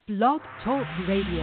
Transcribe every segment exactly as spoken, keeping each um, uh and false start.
Blog Talk Radio.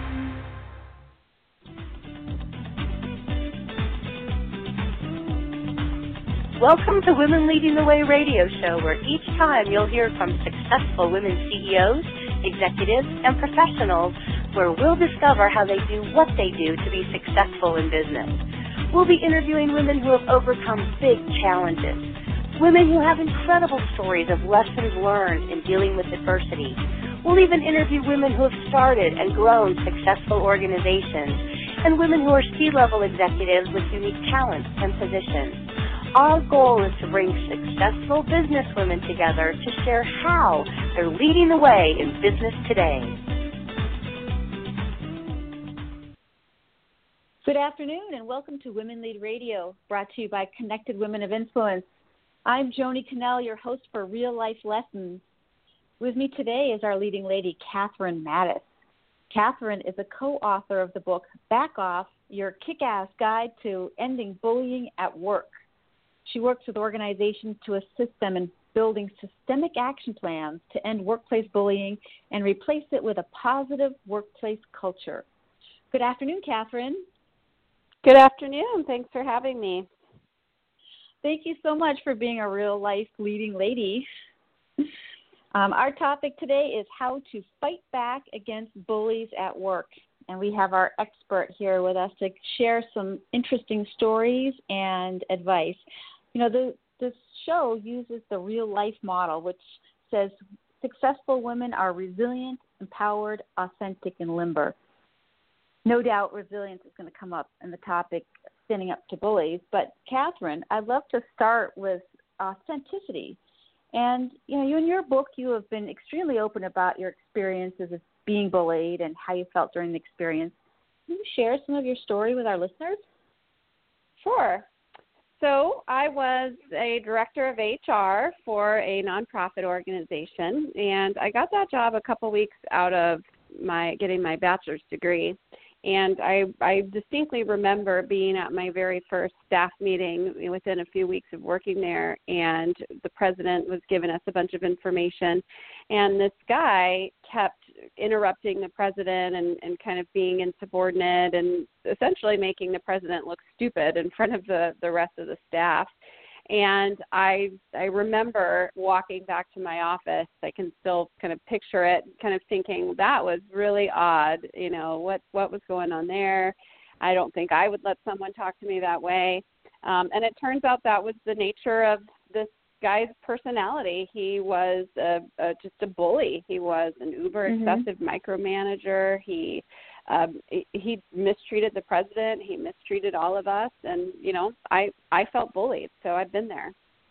Welcome to Women Leading the Way radio show, where each time you'll hear from successful women C E Os, executives, and professionals, where we'll discover how they do what they do to be successful in business. We'll be interviewing women who have overcome big challenges, women who have incredible stories of lessons learned in dealing with adversity. We'll even interview women who have started and grown successful organizations, and women who are C-level executives with unique talents and positions. Our goal is to bring successful business women together to share how they're leading the way in business today. Good afternoon and welcome to Women Lead Radio, brought to you by Connected Women of Influence. I'm Joni Cannell, your host for Real Life Lessons. With me today is our leading lady, Catherine Mattis. Catherine is a co-author of the book, Back Off, Your Kick-Ass Guide to Ending Bullying at Work. She works with organizations to assist them in building systemic action plans to end workplace bullying and replace it with a positive workplace culture. Good afternoon, Catherine. Good afternoon. Thanks for having me. Thank you so much for being a real-life leading lady. Um, our topic today is how to fight back against bullies at work. And we have our expert here with us to share some interesting stories and advice. You know, the, this show uses the real-life model, which says successful women are resilient, empowered, authentic, and limber. No doubt resilience is going to come up in the topic standing up to bullies. But, Catherine, I'd love to start with authenticity. And, you know, you in your book, you have been extremely open about your experiences of being bullied and how you felt during the experience. Can you share some of your story with our listeners? Sure. So I was a director of H R for a nonprofit organization, and I got that job a couple weeks out of my getting my bachelor's degree. And I, I distinctly remember being at my very first staff meeting within a few weeks of working there, and the president was giving us a bunch of information, and this guy kept interrupting the president and, and kind of being insubordinate and essentially making the president look stupid in front of the, the rest of the staff. And I I remember walking back to my office. I can still kind of picture it, kind of thinking that was really odd. You know, what, what was going on there? I don't think I would let someone talk to me that way. Um, and it turns out that was the nature of this guy's personality. He was a, a, just a bully. He was an uber excessive mm-hmm. micromanager. He Um, he mistreated the president. He mistreated all of us. And, you know, I, I felt bullied, so I've been there.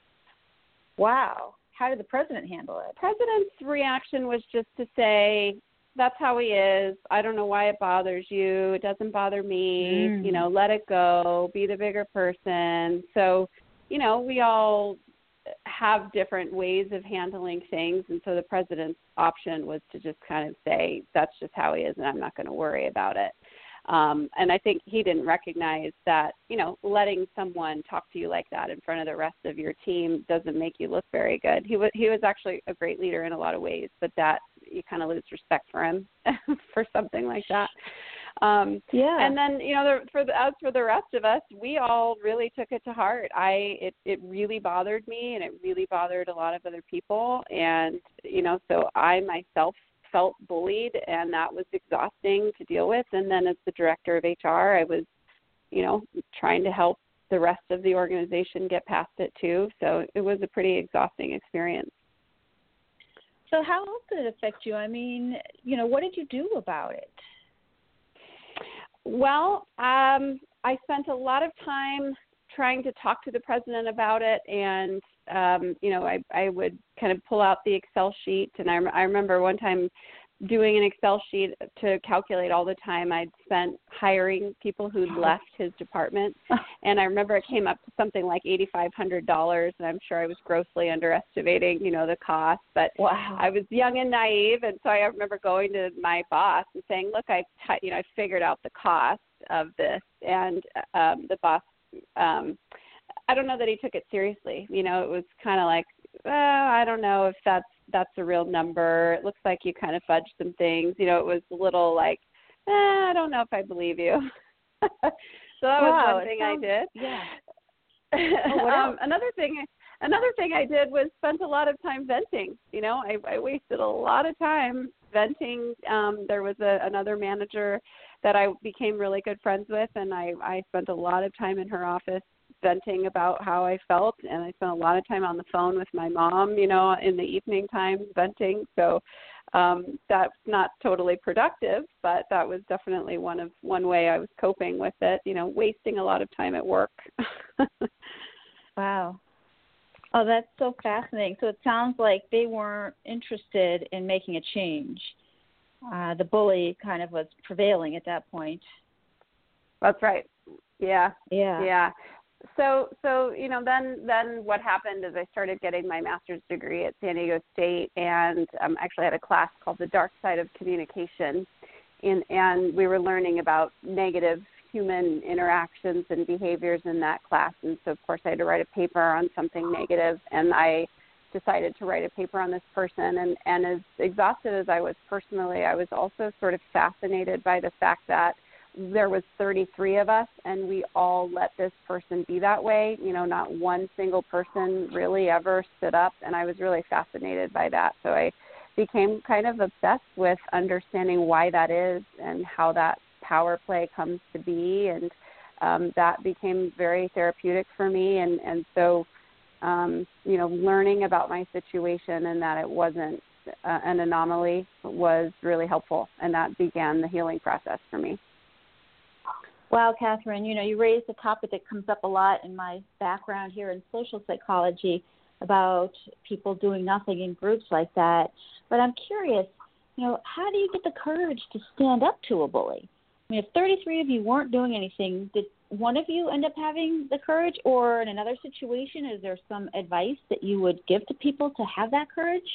Wow. How did the president handle it? The president's reaction was just to say, that's how he is. I don't know why it bothers you. It doesn't bother me. Mm. You know, let it go. Be the bigger person. So, you know, we all have different ways of handling things, and so the president's option was to just kind of say, that's just how he is, and I'm not going to worry about it. Um, and I think he didn't recognize that, you know, letting someone talk to you like that in front of the rest of your team doesn't make you look very good. He was he was actually a great leader in a lot of ways, but that you kind of lose respect for him for something like that. Um, yeah. And then, you know, the, for the, as for the rest of us, we all really took it to heart. I, it, it really bothered me, and it really bothered a lot of other people. And, you know, so I myself felt bullied, and that was exhausting to deal with. And then as the director of H R, I was, you know, trying to help the rest of the organization get past it too. So it was a pretty exhausting experience. So how else did it affect you? I mean, you know, what did you do about it? Well, um, I spent a lot of time trying to talk to the president about it, and, um, you know, I, I would kind of pull out the Excel sheet, and I, I remember one time doing an Excel sheet to calculate all the time I'd spent hiring people who'd left his department, and I remember it came up to something like eight thousand five hundred dollars, and I'm sure I was grossly underestimating, you know, the cost, but wow. I was young and naive, and so I remember going to my boss and saying, look, I've, t- you know, I figured out the cost of this, and um, the boss, um, I don't know that he took it seriously. You know, it was kind of like, uh, I don't know if that's that's a real number. It looks like you kind of fudged some things. You know, it was a little like, eh, I don't know if I believe you. So that wow, was one thing sounds, I did. Yeah. Oh, what um, else? another thing, another thing I did was spent a lot of time venting. You know, I, I wasted a lot of time venting. Um, there was a, another manager that I became really good friends with, and I, I spent a lot of time in her office venting about how I felt, and I spent a lot of time on the phone with my mom, you know, in the evening time venting. So um, that's not totally productive, but that was definitely one of one way I was coping with it, you know, wasting a lot of time at work. Wow. Oh, that's so fascinating. So it sounds like they weren't interested in making a change. Uh, the bully kind of was prevailing at that point. That's right. Yeah. Yeah. Yeah. So, so you know, then then what happened is I started getting my master's degree at San Diego State, and um, actually had a class called The Dark Side of Communication, in, and we were learning about negative human interactions and behaviors in that class. And so, of course, I had to write a paper on something negative, and I decided to write a paper on this person. And, and as exhausted as I was personally, I was also sort of fascinated by the fact that there was thirty-three of us, and we all let this person be that way. You know, not one single person really ever stood up, and I was really fascinated by that. So I became kind of obsessed with understanding why that is and how that power play comes to be, and um, that became very therapeutic for me. And, and so, um, you know, learning about my situation and that it wasn't uh, an anomaly was really helpful, and that began the healing process for me. Wow, Catherine, you know, you raised a topic that comes up a lot in my background here in social psychology about people doing nothing in groups like that. But I'm curious, you know, how do you get the courage to stand up to a bully? I mean, if thirty-three of you weren't doing anything, did one of you end up having the courage? Or in another situation, is there some advice that you would give to people to have that courage?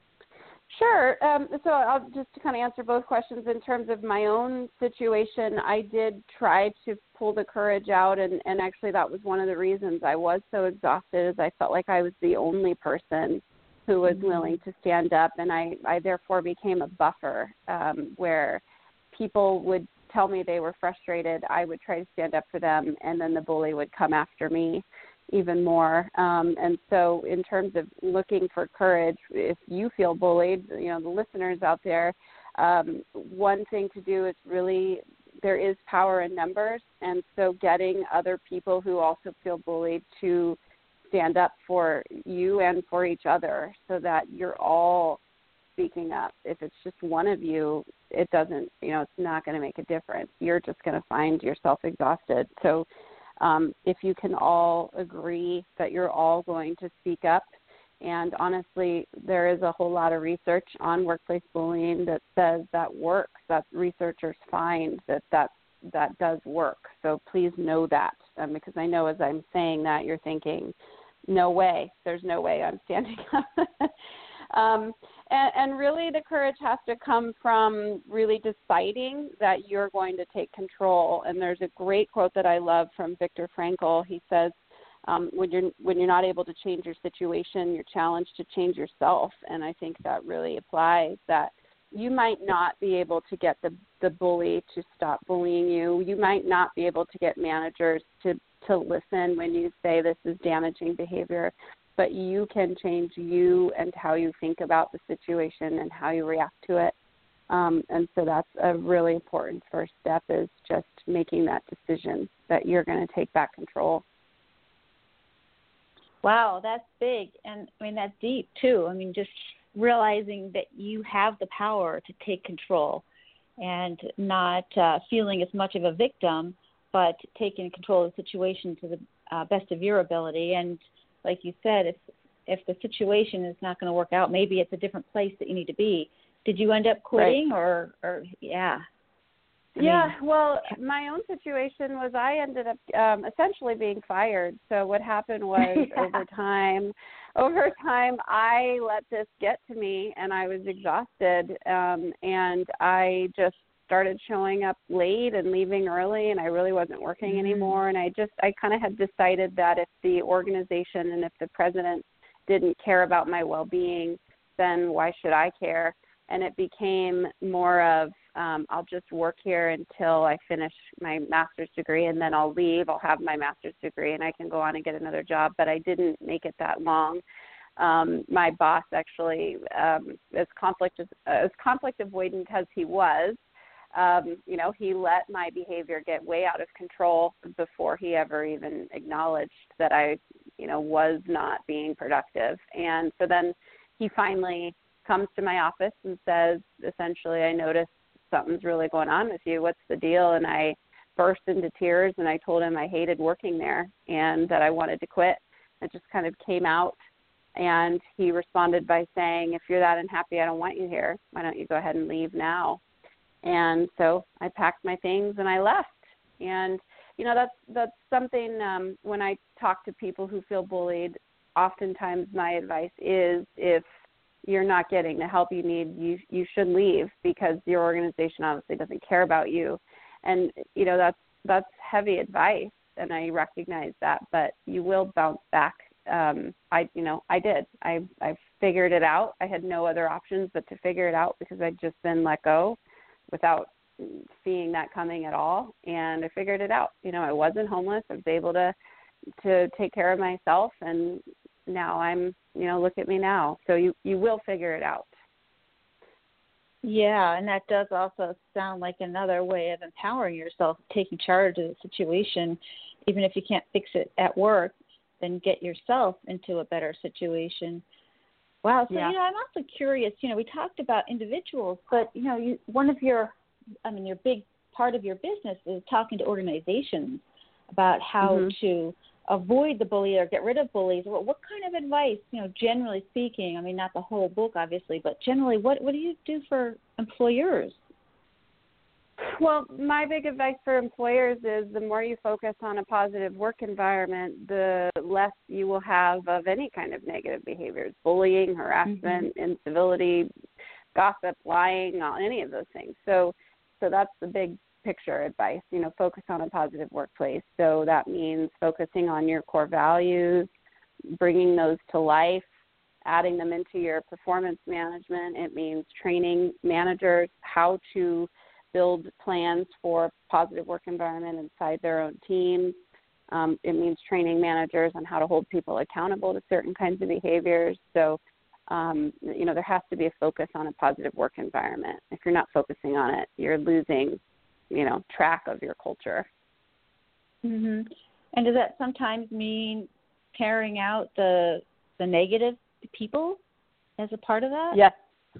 Sure. Um, so I'll just to kind of answer both questions. In terms of my own situation, I did try to pull the courage out, and, and actually that was one of the reasons I was so exhausted, is I felt like I was the only person who was mm-hmm. willing to stand up, and I, I therefore became a buffer um, where people would tell me they were frustrated. I would try to stand up for them, and then the bully would come after me even more. Um, and so in terms of looking for courage, if you feel bullied, you know, the listeners out there, um, one thing to do is really, there is power in numbers. And so getting other people who also feel bullied to stand up for you and for each other so that you're all speaking up. If it's just one of you, it doesn't, you know, it's not going to make a difference. You're just going to find yourself exhausted. So Um, if you can all agree that you're all going to speak up, and honestly, there is a whole lot of research on workplace bullying that says that works, that researchers find that that, that does work. So please know that, um, because I know as I'm saying that, you're thinking, no way, there's no way I'm standing up. Um, and, and really the courage has to come from really deciding that you're going to take control. And there's a great quote that I love from Viktor Frankl. He says, um, when you're when you're not able to change your situation, you're challenged to change yourself. And I think that really applies, that you might not be able to get the, the bully to stop bullying you. You might not be able to get managers to, to listen when you say this is damaging behavior. But you can change you and how you think about the situation and how you react to it. Um, and so that's a really important first step, is just making that decision that you're going to take back control. Wow, that's big. And, I mean, that's deep, too. I mean, just realizing that you have the power to take control and not uh, feeling as much of a victim, but taking control of the situation to the uh, best of your ability. And like you said, if if the situation is not going to work out, maybe it's a different place that you need to be. Did you end up quitting, right. or, or yeah? I yeah, mean, well, my own situation was I ended up um, essentially being fired. So what happened was yeah. over time, over time, I let this get to me, and I was exhausted, um, and I just started showing up late and leaving early, and I really wasn't working mm-hmm. anymore. And I just, I kind of had decided that if the organization and if the president didn't care about my well-being, then why should I care? And it became more of, um, I'll just work here until I finish my master's degree, and then I'll leave. I'll have my master's degree, and I can go on and get another job. But I didn't make it that long. Um, my boss actually, um, as conflict as conflict avoidant as he was, um, you know, he let my behavior get way out of control before he ever even acknowledged that I, you know, was not being productive. And so then he finally comes to my office and says, essentially, I noticed something's really going on with you. What's the deal? And I burst into tears, and I told him I hated working there and that I wanted to quit. It just kind of came out. And he responded by saying, if you're that unhappy, I don't want you here. Why don't you go ahead and leave now? And so I packed my things and I left. And, you know, that's that's something um, when I talk to people who feel bullied, oftentimes my advice is if you're not getting the help you need, you you should leave, because your organization obviously doesn't care about you. And, you know, that's that's heavy advice, and I recognize that, but you will bounce back. Um, I, you know, I did. I, I figured it out. I had no other options but to figure it out, because I'd just been let go without seeing that coming at all. And I figured it out. You know, I wasn't homeless. I was able to, to take care of myself. And now I'm, you know, look at me now. So you, you will figure it out. Yeah, and that does also sound like another way of empowering yourself, taking charge of the situation. Even if you can't fix it at work, then get yourself into a better situation. Wow. So, yeah. you know, I'm also curious, you know, we talked about individuals, but, you know, you, one of your, I mean, your big part of your business is talking to organizations about how mm-hmm. to avoid the bully or get rid of bullies. What, what kind of advice, you know, generally speaking, I mean, not the whole book, obviously, but generally, what, what do you do for employers? Well, my big advice for employers is the more you focus on a positive work environment, the less you will have of any kind of negative behaviors, bullying, harassment, mm-hmm. incivility, gossip, lying, any of those things. So so that's the big picture advice, you know, focus on a positive workplace. So that means focusing on your core values, bringing those to life, adding them into your performance management. It means training managers how to build plans for positive work environment inside their own teams. Um, it means training managers on how to hold people accountable to certain kinds of behaviors. So, um, you know, there has to be a focus on a positive work environment. If you're not focusing on it, you're losing, you know, track of your culture. Mm-hmm. And does that sometimes mean carrying out the the negative people as a part of that? Yes.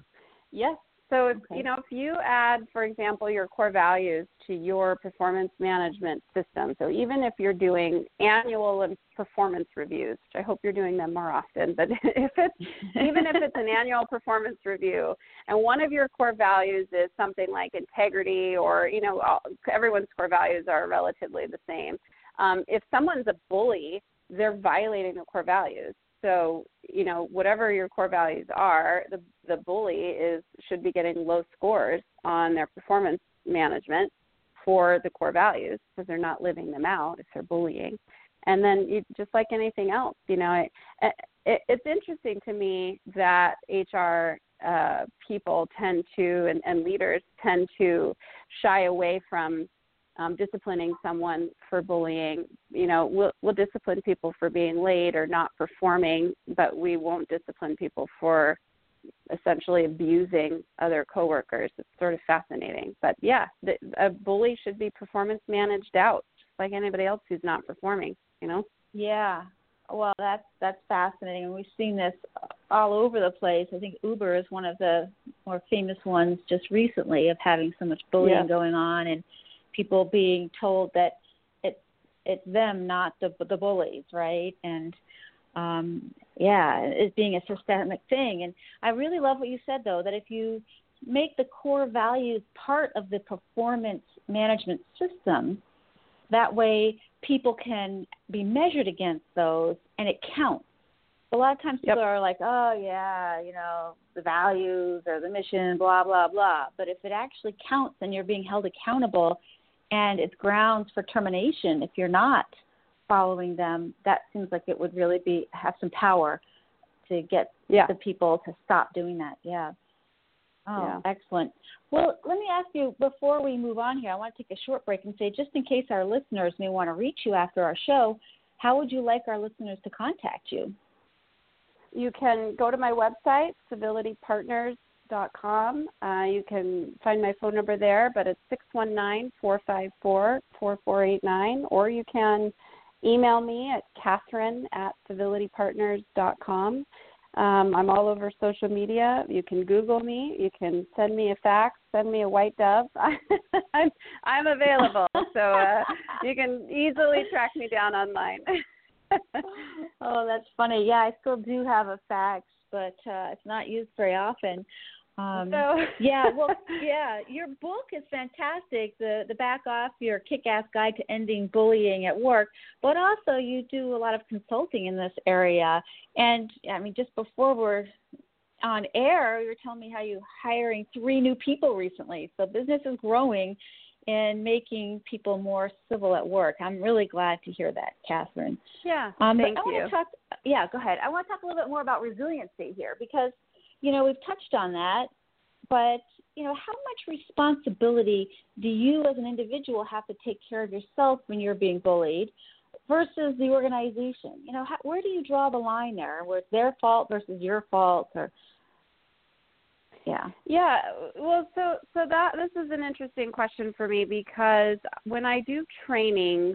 Yes. So, if, okay. you know, if you add, for example, your core values to your performance management system, so even if you're doing annual performance reviews, which I hope you're doing them more often, but if it's, even if it's an annual performance review, and one of your core values is something like integrity, or, you know, all, everyone's core values are relatively the same. Um, if someone's a bully, they're violating the core values. So, you know, whatever your core values are, the the bully is should be getting low scores on their performance management for the core values, because they're not living them out if they're bullying. And then you, just like anything else, you know, it, it, it's interesting to me that H R uh, people tend to, and, and leaders tend to shy away from Um, disciplining someone for bullying. You know, we'll, we'll discipline people for being late or not performing, but we won't discipline people for essentially abusing other coworkers. It's sort of fascinating. But yeah, the, a bully should be performance managed out, just like anybody else who's not performing, you know? Yeah. Well, that's, that's fascinating. And we've seen this all over the place. I think Uber is one of the more famous ones just recently of having so much bullying yeah. going on, and people being told that it's it's them, not the the bullies, right? And um, yeah, it being a systemic thing. And I really love what you said, though, that if you make the core values part of the performance management system, that way people can be measured against those, and it counts. A lot of times people yep. are like, oh, yeah, you know, the values or the mission, blah, blah, blah. But if it actually counts and you're being held accountable, and it's grounds for termination if you're not following them, that seems like it would really be have some power. to get yeah. the people to stop doing that. Yeah. Oh, yeah. excellent. Well, let me ask you, before we move on here, I want to take a short break and say, just in case our listeners may want to reach you after our show, how would you like our listeners to contact you? You can go to my website, civility partners dot com. Uh, you can find my phone number there, but it's six one nine, four five four, four four eight nine, or you can email me at Catherine at civility partners dot com. Um, I'm all over social media. You can Google me. You can send me a fax. Send me a white dove. I'm I'm available, so uh, you can easily track me down online. Oh, that's funny. Yeah, I still do have a fax, but uh, it's not used very often. Um, so. yeah, well, yeah, your book is fantastic, the the Back Off Your Kick-Ass Guide to Ending Bullying at Work, but also you do a lot of consulting in this area. And, I mean, just before we're on air, you were telling me how you're hiring three new people recently. So business is growing and making people more civil at work. I'm really glad to hear that, Catherine. Yeah, um, thank I you. Want to talk, yeah, go ahead. I want to talk a little bit more about resiliency here because, you know, we've touched on that, but, you know, how much responsibility do you as an individual have to take care of yourself when you're being bullied versus the organization? You know, how, where do you draw the line there, where it's their fault versus your fault? Or yeah. Yeah, well, so so that this is an interesting question for me because when I do trainings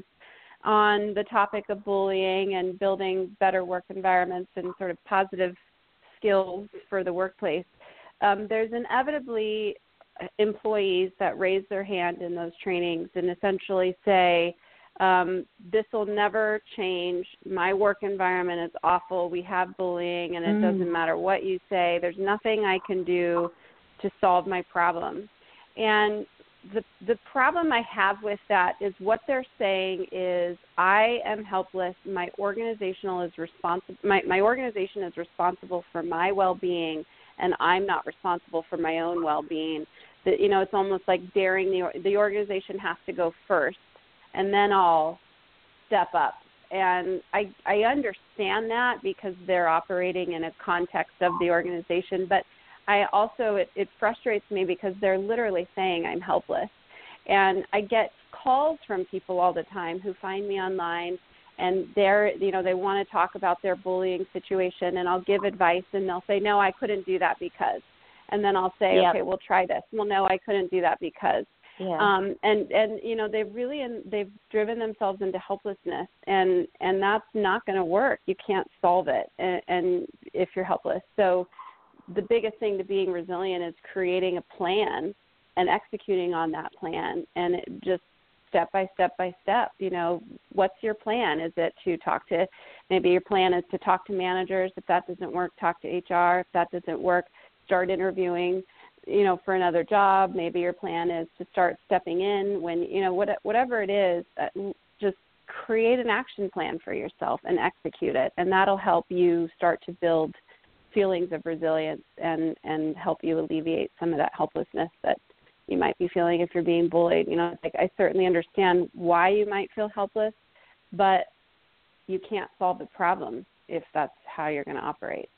on the topic of bullying and building better work environments and sort of positive skills for the workplace, um, there's inevitably employees that raise their hand in those trainings and essentially say, um, this will never change. My work environment is awful. We have bullying, and it mm. doesn't matter what you say. There's nothing I can do to solve my problem. And the the problem I have with that is what they're saying is I am helpless. My organizational is responsible. My, my organization is responsible for my well-being, and I'm not responsible for my own well-being. That, you know, it's almost like daring the the organization has to go first, and then I'll step up. And I I understand that because they're operating in a context of the organization, but I also, it, it frustrates me because they're literally saying I'm helpless. And I get calls from people all the time who find me online, and they're, you know, they want to talk about their bullying situation, and I'll give advice, and they'll say, no, I couldn't do that because. And then I'll say, yep. okay, we'll try this. Well, no, I couldn't do that because. Yeah. Um, and, and, you know, they've really, in, they've driven themselves into helplessness, and, and that's not going to work. You can't solve it and, and if you're helpless. So the biggest thing to being resilient is creating a plan and executing on that plan, and it just step by step by step. You know, what's your plan? Is it to talk to, maybe your plan is to talk to managers. If that doesn't work, talk to H R. If that doesn't work, start interviewing, you know, for another job. Maybe your plan is to start stepping in when, you know, what, whatever it is, uh, just create an action plan for yourself and execute it, and that'll help you start to build feelings of resilience and, and help you alleviate some of that helplessness that you might be feeling if you're being bullied. You know, it's like I certainly understand why you might feel helpless, but you can't solve the problem if that's how you're going to operate.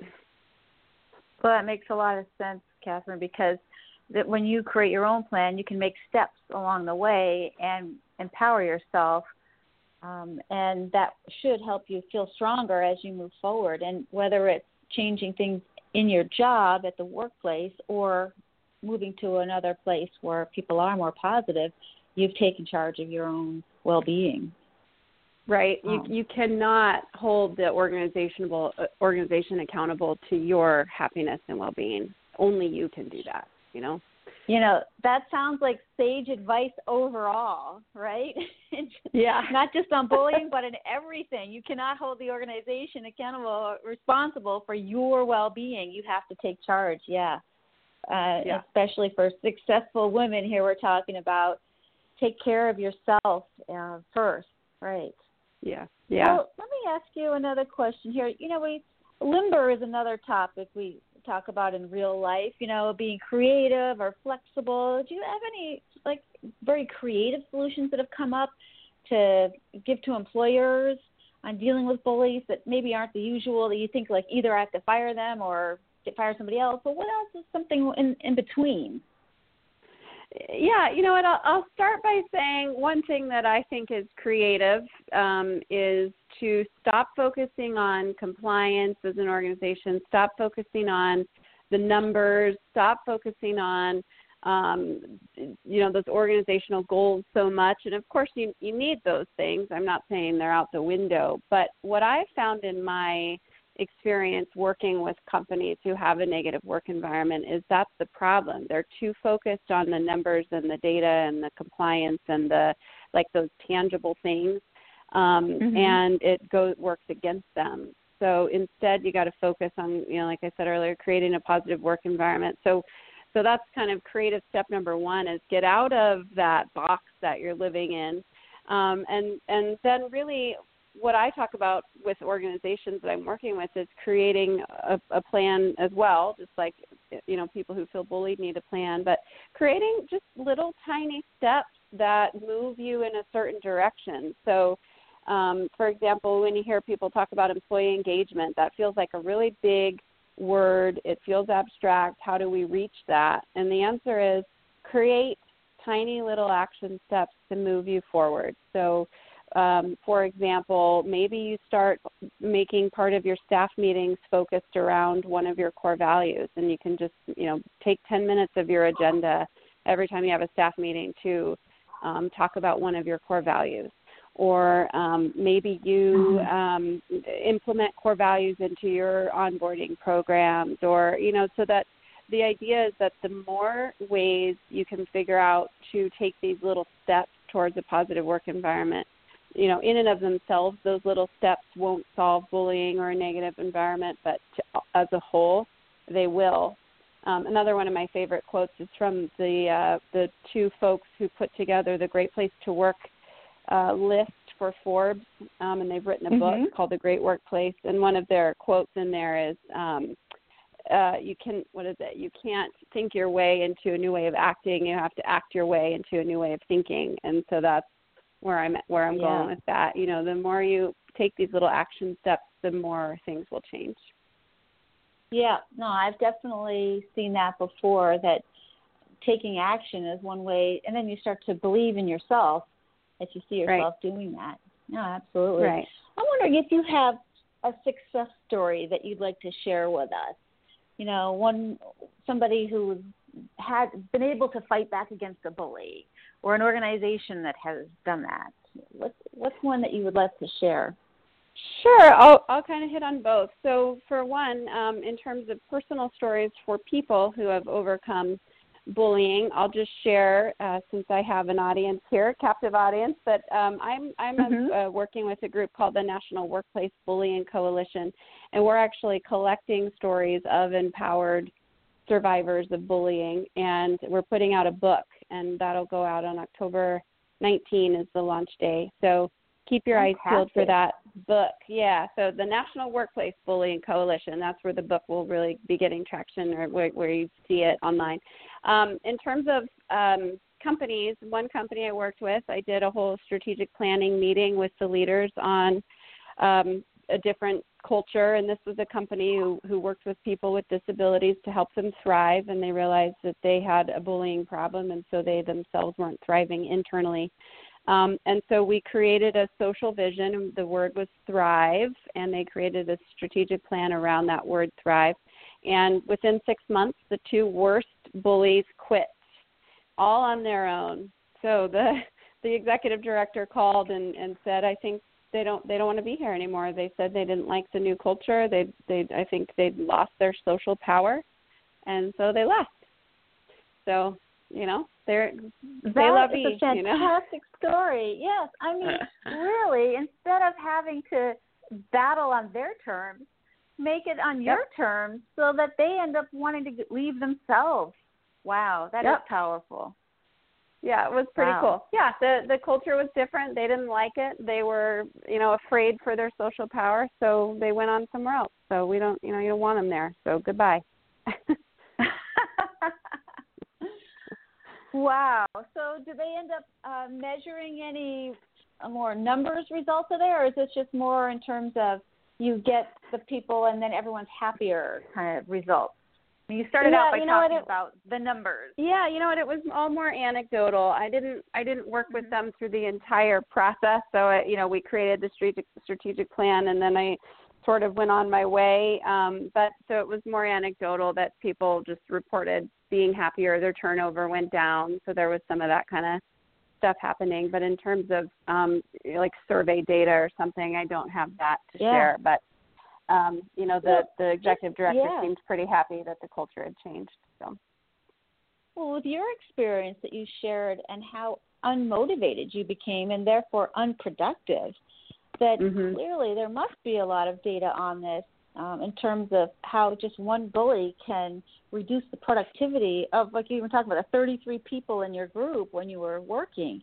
Well, that makes a lot of sense, Catherine, because that when you create your own plan, you can make steps along the way and empower yourself, um, and that should help you feel stronger as you move forward. And whether it's changing things in your job at the workplace or moving to another place where people are more positive, you've taken charge of your own well-being. Right. Um, you you cannot hold the organization organization accountable to your happiness and well-being. Only you can do that, you know? You know, that sounds like sage advice overall, right? Yeah. Not just on bullying, but in everything. You cannot hold the organization accountable, responsible for your well-being. You have to take charge, yeah. Uh, yeah. Especially for successful women here we're talking about. Take care of yourself uh, first, right? Yeah, yeah. Well, let me ask you another question here. You know, we limber is another topic we talk about in real life, you know, being creative or flexible. Do you have any, like, very creative solutions that have come up to give to employers on dealing with bullies that maybe aren't the usual, that you think like either I have to fire them or fire somebody else, but what else is something in, in between? Yeah, you know what, I'll, I'll start by saying one thing that I think is creative um, is to stop focusing on compliance as an organization, stop focusing on the numbers, stop focusing on, um, you know, those organizational goals so much. And, of course, you, you need those things. I'm not saying they're out the window. But what I found in my experience working with companies who have a negative work environment is that's the problem. They're too focused on the numbers and the data and the compliance and the like those tangible things, um, mm-hmm. and it goes works against them. So instead, you got to focus on, you know, like I said earlier, creating a positive work environment. So, so that's kind of creative step number one is get out of that box that you're living in, um, and and then really. What I talk about with organizations that I'm working with is creating a, a plan as well, just like, you know, people who feel bullied need a plan, but creating just little tiny steps that move you in a certain direction. So, um, for example, when you hear people talk about employee engagement, that feels like a really big word. It feels abstract. How do we reach that? And the answer is create tiny little action steps to move you forward. So, Um, for example, maybe you start making part of your staff meetings focused around one of your core values, and you can just, you know, take ten minutes of your agenda every time you have a staff meeting to um, talk about one of your core values. Or um, maybe you um, implement core values into your onboarding programs, or, you know, so that the idea is that the more ways you can figure out to take these little steps towards a positive work environment, you know, in and of themselves, those little steps won't solve bullying or a negative environment, but to, as a whole, they will. Um, another one of my favorite quotes is from the uh, the two folks who put together the Great Place to Work uh, list for Forbes, um, and they've written a mm-hmm. book called The Great Workplace, and one of their quotes in there is, um, uh, you can, what is it, you can't think your way into a new way of acting, you have to act your way into a new way of thinking, and so that's where I'm where I'm yeah. going with that. You know, the more you take these little action steps, the more things will change. Yeah, no, I've definitely seen that before, that taking action is one way, and then you start to believe in yourself as you see yourself right. doing that. No, absolutely. Right. I'm wondering if you have a success story that you'd like to share with us. You know, one somebody who had been able to fight back against a bully, or an organization that has done that. What's, what's one that you would like to share? Sure. I'll, I'll kind of hit on both. So for one, um, in terms of personal stories for people who have overcome bullying, I'll just share, uh, since I have an audience here, a captive audience, but um, I'm, I'm mm-hmm. a, uh, working with a group called the National Workplace Bullying Coalition, and we're actually collecting stories of empowered survivors of bullying, and we're putting out a book, and that'll go out on October nineteenth is the launch day. So keep your Fantastic. eyes peeled for that book. Yeah, so the National Workplace Bullying Coalition, that's where the book will really be getting traction, or where, where you see it online. Um, in terms of um, companies, one company I worked with, I did a whole strategic planning meeting with the leaders on um, a different culture, and this was a company who, who worked with people with disabilities to help them thrive, and they realized that they had a bullying problem, and so they themselves weren't thriving internally. Um, and so we created a social vision, and the word was thrive, and they created a strategic plan around that word thrive. And within six months, the two worst bullies quit, all on their own. So the the executive director called and, and said, I think they don't they don't want to be here anymore. They said they didn't like the new culture. They they I think they'd lost their social power, and so they left. So, you know, they're they love That is you, a you know? fantastic story. Yes, I mean, really, instead of having to battle on their terms, make it on your Yep. terms, so that they end up wanting to leave themselves. Wow, that Yep. is powerful. Yeah, it was pretty Wow. cool. Yeah, the the culture was different. They didn't like it. They were, you know, afraid for their social power, so they went on somewhere else. So we don't, you know, you don't want them there. So goodbye. Wow. So do they end up uh, measuring any a more numbers results are there, or is this just more in terms of you get the people and then everyone's happier kind of results? I mean, you started yeah, out by you know talking what, it, about the numbers. Yeah, you know what? It was all more anecdotal. I didn't I didn't work with them through the entire process. So it, you know, we created the strategic strategic plan, and then I sort of went on my way. Um, but so it was more anecdotal that people just reported being happier. Their turnover went down. So there was some of that kind of stuff happening. But in terms of um, like survey data or something, I don't have that to yeah. share. But um, you know, the, well, the executive director yeah. seemed pretty happy that the culture had changed. So. Well, with your experience that you shared and how unmotivated you became and therefore unproductive, that mm-hmm. clearly there must be a lot of data on this um, in terms of how just one bully can reduce the productivity of, like you even talked about, the thirty-three people in your group when you were working.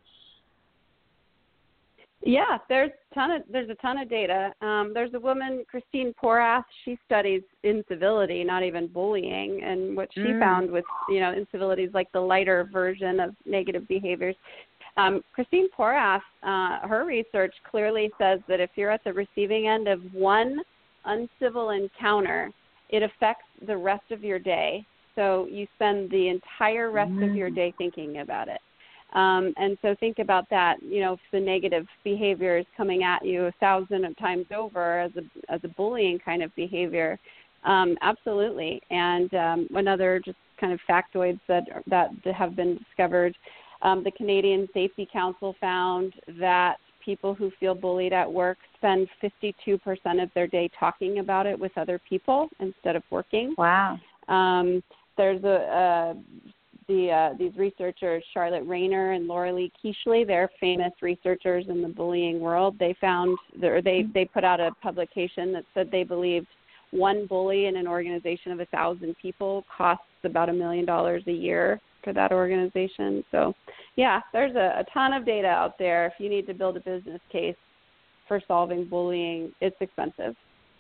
Yeah, there's ton of there's a ton of data. Um, there's a woman, Christine Porath. She studies incivility, not even bullying, and what she mm. found with you know incivility is like the lighter version of negative behaviors. Um, Christine Porath, uh, her research clearly says that if you're at the receiving end of one uncivil encounter, it affects the rest of your day. So you spend the entire rest mm. of your day thinking about it. Um, and so think about that, you know, if the negative behavior is coming at you a thousand times over as a, as a bullying kind of behavior, um, absolutely. And um, another just kind of factoids that, that have been discovered, um, the Canadian Safety Council found that people who feel bullied at work spend fifty-two percent of their day talking about it with other people instead of working. Wow. Um, there's a, a The, uh, these researchers, Charlotte Rayner and Laura Lee Keishley, they're famous researchers in the bullying world. They found, or they, they put out a publication that said they believed one bully in an organization of a thousand people costs about a million dollars a year for that organization. So, yeah, there's a, a ton of data out there. If you need to build a business case for solving bullying, it's expensive.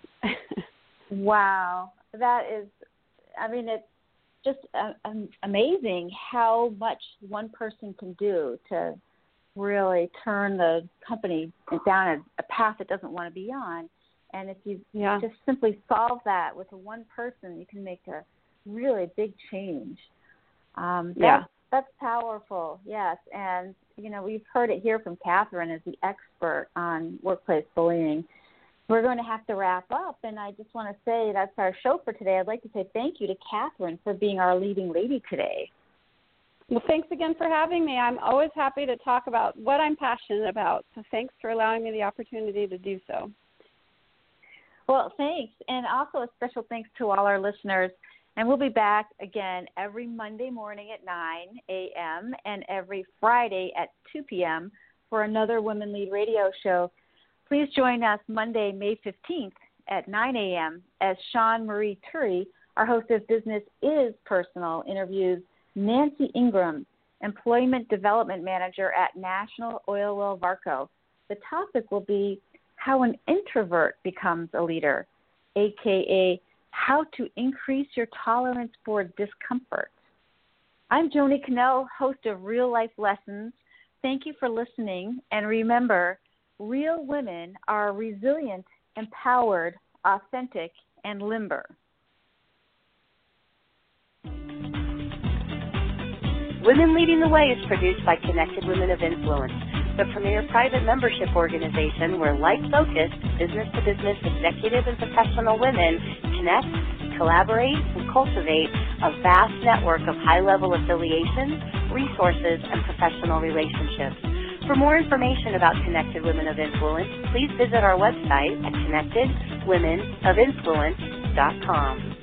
Wow. That is, I mean, it's just uh, um, amazing how much one person can do to really turn the company down a, a path it doesn't want to be on. And if you yeah. just simply solve that with a one person, you can make a really big change. Um, that's, yeah. that's powerful, yes. And, you know, we've heard it here from Catherine as the expert on workplace bullying. We're going to have to wrap up, and I just want to say that's our show for today. I'd like to say thank you to Catherine for being our leading lady today. Well, thanks again for having me. I'm always happy to talk about what I'm passionate about, so thanks for allowing me the opportunity to do so. Well, thanks, and also a special thanks to all our listeners. And we'll be back again every Monday morning at nine a.m. and every Friday at two p.m. for another Women Lead Radio show. Please join us Monday, May fifteenth at nine a.m. as Sean Marie Turry, our host of Business is Personal, interviews Nancy Ingram, Employment Development Manager at National Oilwell Varco. The topic will be how an introvert becomes a leader, a k a how to increase your tolerance for discomfort. I'm Joni Cannell, host of Real Life Lessons. Thank you for listening, and remember, real women are resilient, empowered, authentic, and limber. Women Leading the Way is produced by Connected Women of Influence, the premier private membership organization where like-focused, business-to-business executive and professional women connect, collaborate, and cultivate a vast network of high-level affiliations, resources, and professional relationships. For more information about Connected Women of Influence, please visit our website at connected women of influence dot com.